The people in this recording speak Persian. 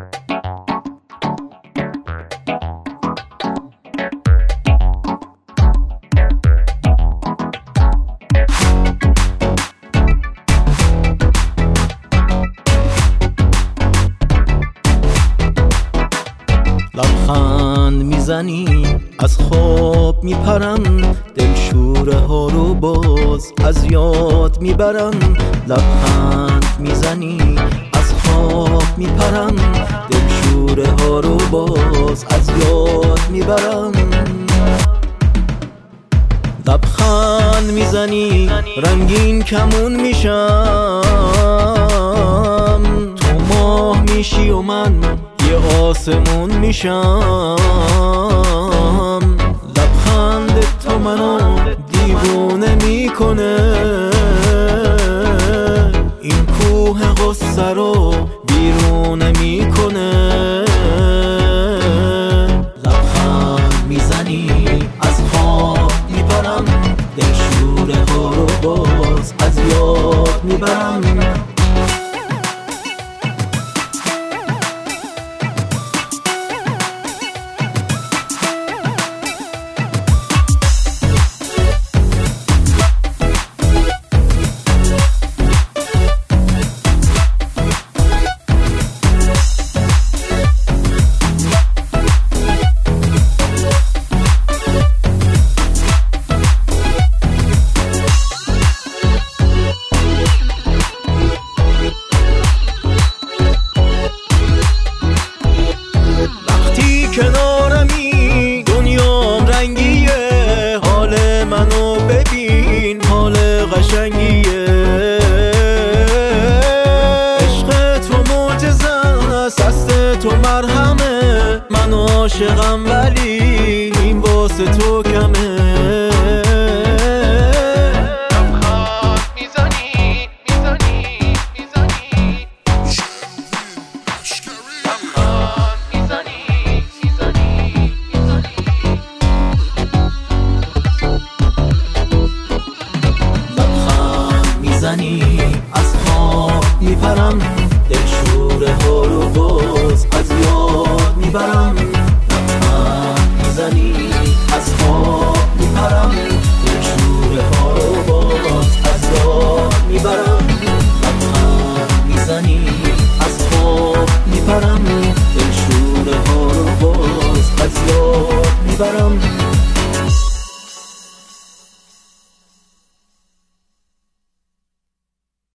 لبخند میزنی از خواب میپرم، دلشوره ها رو باز از یاد میبرم. لبخند میزنی از خواب میپرم، دلشوره ها رو باز از یاد میبرم. لبخند میزنی رنگین کمون میشم، تو ماه میشی و من یه آسمون میشم. لبخند تو منو دیوونه میکنه، این کوه غصه رو بیرونه میکنه. لبخند میزنی از خواب میبرم، دلشوره ها رو باز از یاد میبرم. کنارمی دنیام رنگیه، حال منو ببین حال قشنگیه. عشق تو معجزه است، دست تو مرهمه، من عاشقم ولی این واسه تو کمه. از خواب میپرم، دلشوره ها رو